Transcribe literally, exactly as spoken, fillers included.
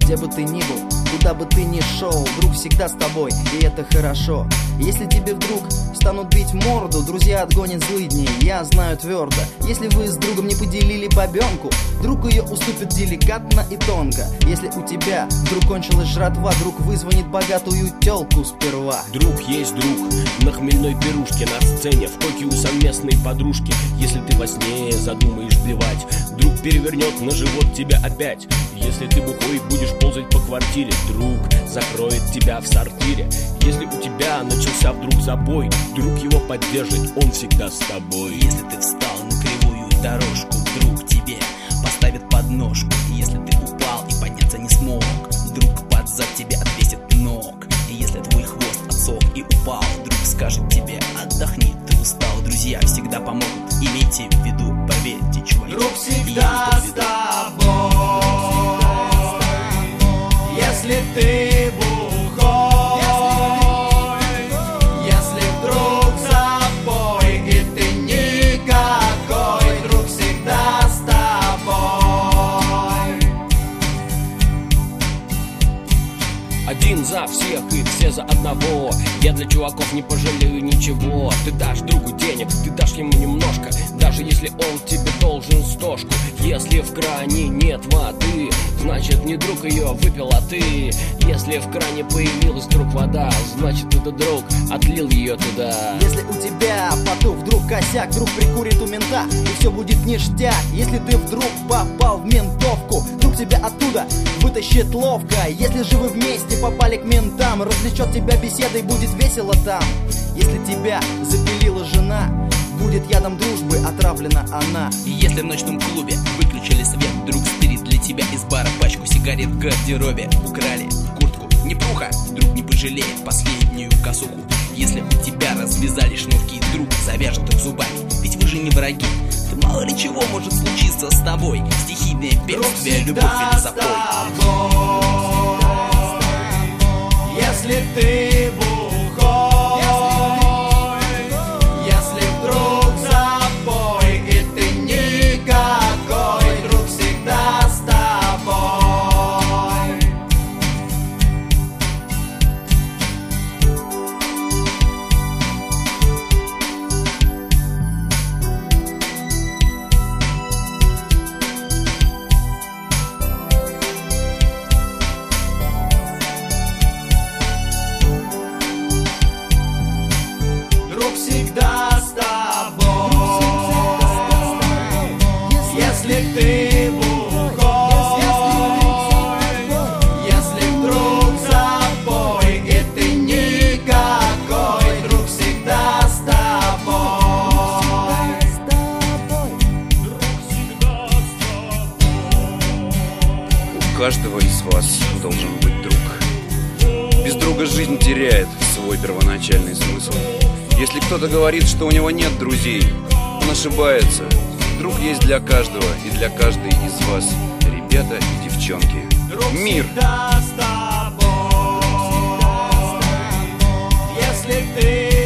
Где бы ты ни был, куда бы ты ни шел, друг всегда с тобой, и это хорошо. Если тебе вдруг станут бить морду, друзья отгонят злыдни, я знаю твердо. Если вы с другом не поделили бабенку, друг ее уступит деликатно и тонко. Если у тебя вдруг кончилась жратва, друг вызвонит богатую тёлку сперва. Друг есть друг, на хмельной пирушке, на сцене, в койке у совместной подружки. Если ты во сне задумаешь блевать, друг перевернет на живот тебя опять. Если ты бухой будешь ползать по квартире, друг закроет тебя в сортире. Если у тебя начался вдруг забой, друг его поддержит, он всегда с тобой. Если ты встал на кривую дорожку, друг тебе поставит подножку. Если ты упал и подняться не смог, друг под зад тебе отвесит пинок. И если твой хвост отсох и упал, друг скажет тебе: отдохни, ты устал. Друзья всегда помогут, имейте в виду, поверьте, чуваки. Друг всегда с тобой, если ты бухой, если вдруг забой и ты никакой, друг всегда с тобой. Один за всех и все за одного. Я для чуваков не пожалею ничего. Ты дашь другу денег, ты дашь ему немножко, даже если он тебе должен стошку. Если в кране нет воды, значит не друг ее выпил, а ты. Если в кране появилась вдруг вода, значит этот друг отлил ее туда. Если у тебя потух вдруг косяк, друг прикурит у мента, и все будет ништяк. Если ты вдруг попал в ментовку, друг тебя оттуда вытащит ловко. Если же вы вместе попали к ментам, развлечет тебя беседой, будет весело там. Если тебя запилила жена, будет ядом дружбы отравлена она. И если в ночном клубе выключили свет, друг стырит для тебя из бара пачку сигарет в гардеробе. Украли куртку, не пруха, друг не пожалеет последнюю косуху. Если у тебя развязали шнурки, друг завяжет их зубами, ведь вы же не враги. Да мало ли чего может случиться с тобой, стихийное бедствие, любовь или запой. Если ты бухой, если вдруг забой и ты никакой, друг всегда с тобой. Друг всегда с тобой, если ты бухой, если вдруг забой и ты никакой, друг всегда с тобой. Друг всегда с тобой. У каждого из вас должен быть друг. Без друга жизнь теряет свой первоначальный смысл. Если кто-то говорит, что у него нет друзей, он ошибается. Друг есть для каждого и для каждой из вас, ребята и девчонки. Мир! Всегда с тобой, если ты